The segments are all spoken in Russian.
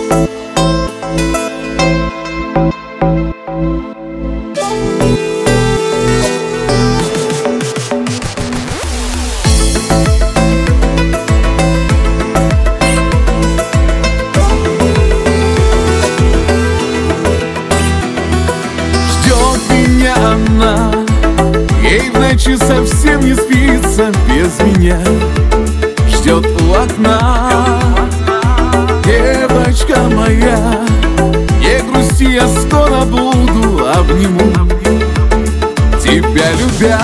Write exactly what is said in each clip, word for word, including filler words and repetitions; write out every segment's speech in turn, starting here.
Она, ей в ночи совсем не спится без меня. Ждет у окна. Девочка моя, не грусти, я скоро буду, обниму тебя, любя.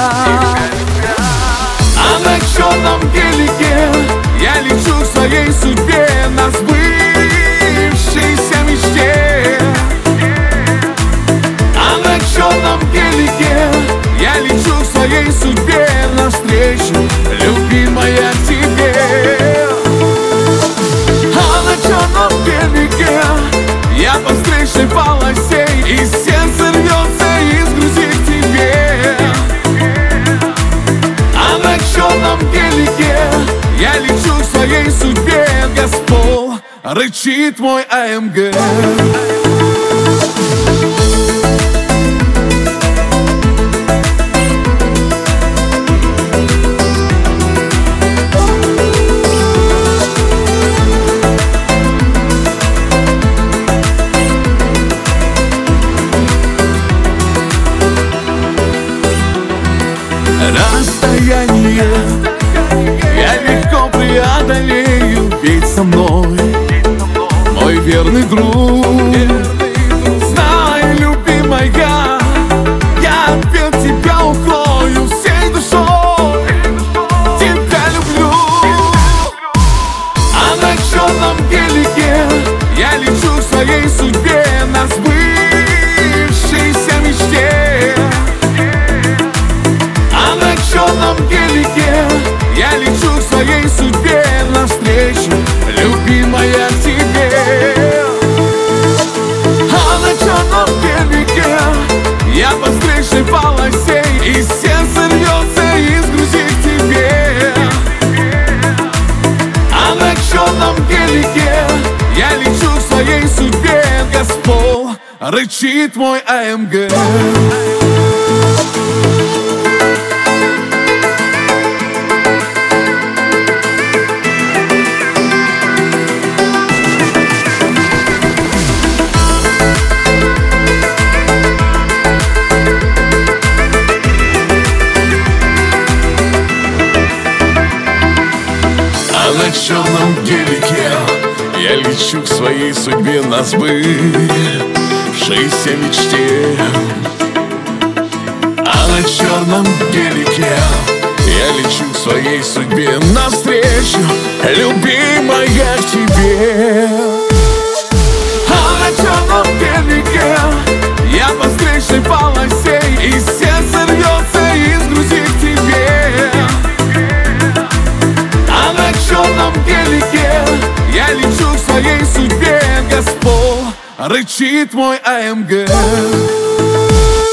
А на черном гелике я лечу к своей судьбе, на сбывшейся мечте. А на черном гелике я лечу к своей судьбе, навстречу, любимая, к тебе. А на черном гелике я по встречной полосе, и сердце рвется из груди к тебе. А на черном гелике я лечу к своей судьбе, Господь, рычит мой АМГ. Расстояние я легко преодолею, ведь со мной мой верный друг. Знай, любимая, я от тебя укрою всей душой, тебя люблю. А на черном гелике я лечу к своей судьбе, на сбывшейся мечте. А на черном гелике я лечу к своей судьбе, навстречу, любимая, к тебе. А на черном гелике я по встречной полосе, и сердце рвется из груди к тебе. А на черном гелике я лечу к своей судьбе, Господь, рычит мой АМГ. А на черном гелике я лечу к своей судьбе, на сбывшейся мечте. А на черном гелике я лечу к своей судьбе, навстречу, любимая, к тебе. А на черном гелике я по встречной полосе, и сердце рвется из груди к тебе. А на черном гелике я лечу к своей судьбе, Господь, рычит мой АМГ.